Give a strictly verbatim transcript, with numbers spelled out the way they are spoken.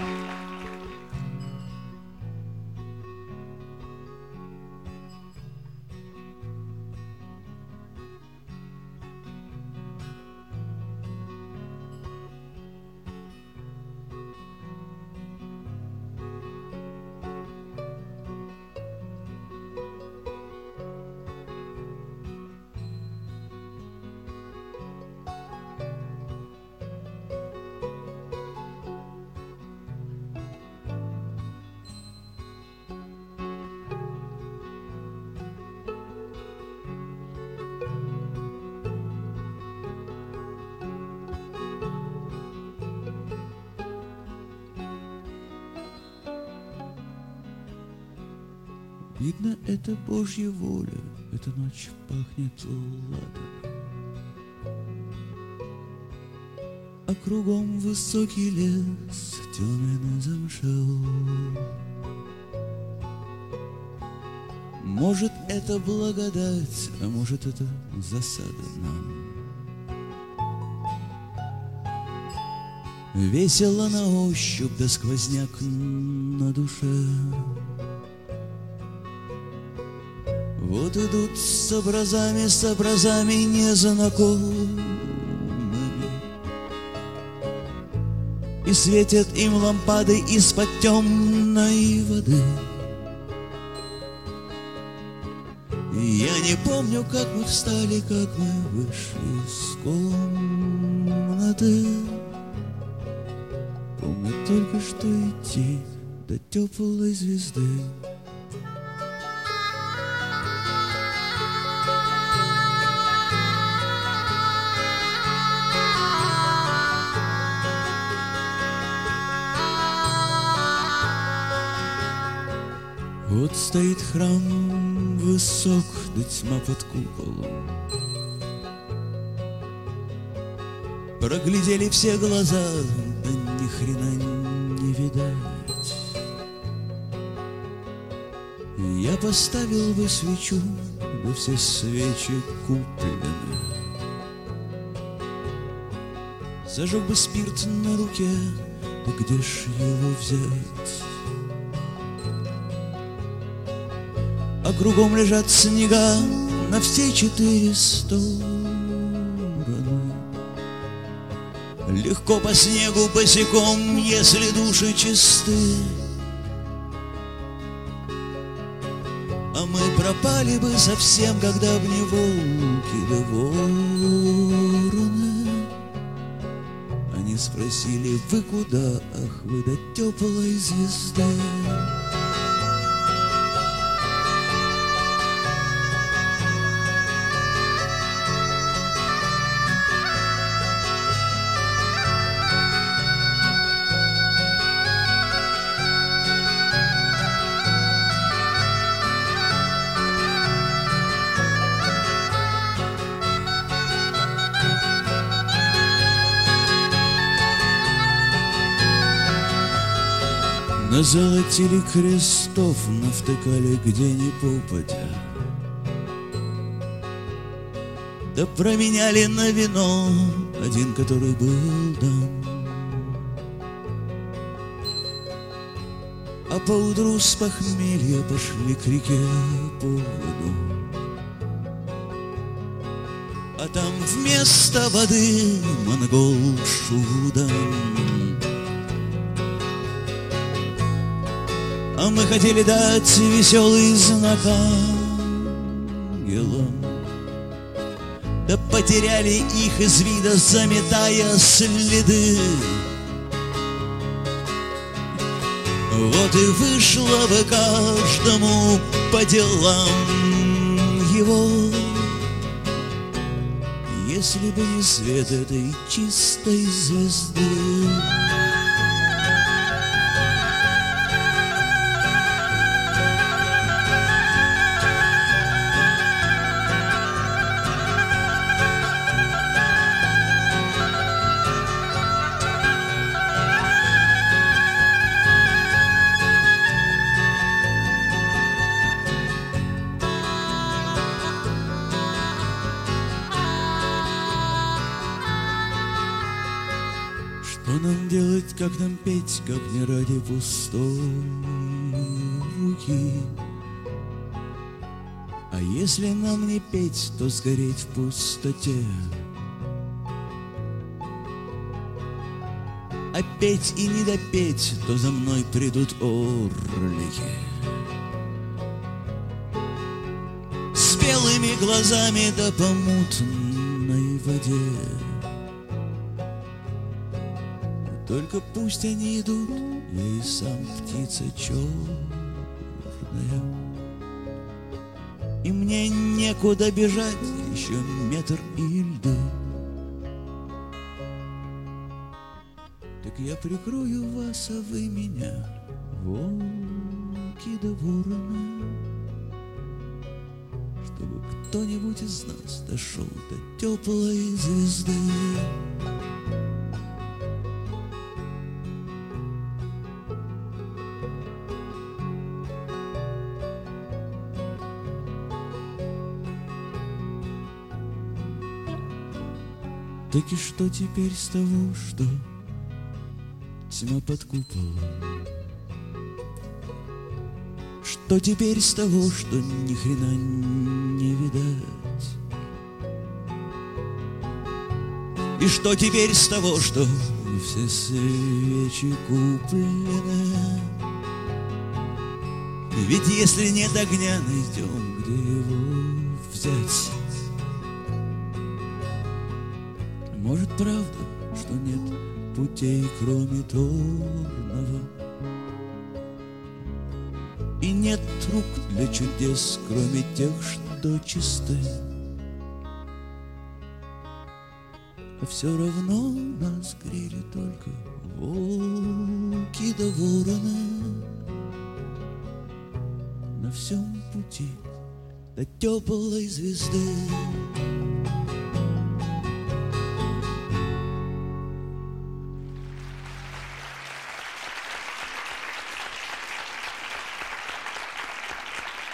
Видно, это Божья воля, эта ночь пахнет ладаном, а кругом высокий лес, темен замшел. Может, это благодать, а может, это засада нам. Весело на ощупь, да сквозняк на душе. Вот идут с образами, с образами незнакомыми, и светят им лампады из-под темной воды. Я не помню, как мы встали, как мы вышли из комнаты. Помню только, что идти до теплой звезды. Вот стоит храм высок, да тьма под куполом. Проглядели все глаза, да ни хрена не видать. Я поставил бы свечу, да все свечи куплены. Зажег бы спирт на руке, да где ж его взять? А кругом лежат снега на все четыре стороны. Легко по снегу босиком, если души чисты. А мы пропали бы совсем, когда б не волки да вороны. Они спросили: вы куда? Ах, вы до теплой звезды. Назолотили крестов, навтыкали где ни попадя, да променяли на вино один, который был дан. А поутру с похмелья пошли к реке по воду, а там вместо воды монгол Шудан. А мы хотели дать веселый знак ангелам, да потеряли их из вида, заметая следы. Вот и вышло бы каждому по делам его, если бы не свет этой чистой звезды. Что нам делать как нам петь, как не ради пустой руки. А если нам не петь, то сгореть в пустоте. А петь и не допеть, то за мной придут орлики с белыми глазами да по мутной воде. Только пусть они идут, я и сам птица черная, и мне некуда бежать, еще метр и льды. Так я прикрою вас, а вы меня, волки да вороны, чтобы кто-нибудь из нас дошел до теплой звезды. Так и что теперь с того, что тьма под куполом? Что теперь с того, что ни хрена не видать? И что теперь с того, что все свечи куплены? Ведь если нет огня, найдем, где его взять. Может, правда, что нет путей, кроме торного, и нет рук для чудес, кроме тех, что чисты. А все равно нас грели только волки да вороны на всем пути до теплой звезды.